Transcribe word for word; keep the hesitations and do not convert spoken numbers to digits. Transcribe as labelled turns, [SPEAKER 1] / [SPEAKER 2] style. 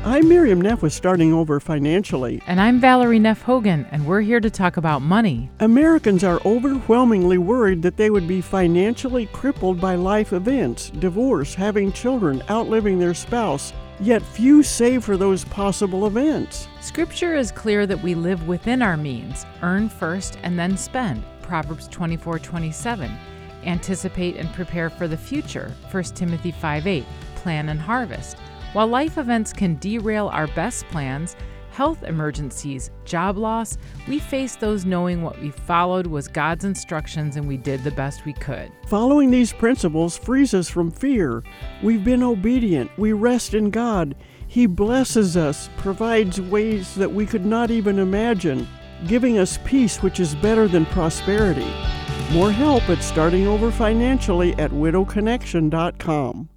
[SPEAKER 1] I'm Miriam Neff with Starting Over Financially.
[SPEAKER 2] And I'm Valerie Neff Hogan, and we're here to talk about money.
[SPEAKER 1] Americans are overwhelmingly worried that they would be financially crippled by life events, divorce, having children, outliving their spouse, yet few save for those possible events.
[SPEAKER 2] Scripture is clear that we live within our means, earn first and then spend, Proverbs twenty-four twenty-seven. Anticipate and prepare for the future, First Timothy five eight. Plan and harvest. While life events can derail our best plans, health emergencies, job loss, we face those knowing what we followed was God's instructions and we did the best we could.
[SPEAKER 1] Following these principles frees us from fear. We've been obedient. We rest in God. He blesses us, provides ways that we could not even imagine, giving us peace which is better than prosperity. More help at Starting Over Financially at widow connection dot com.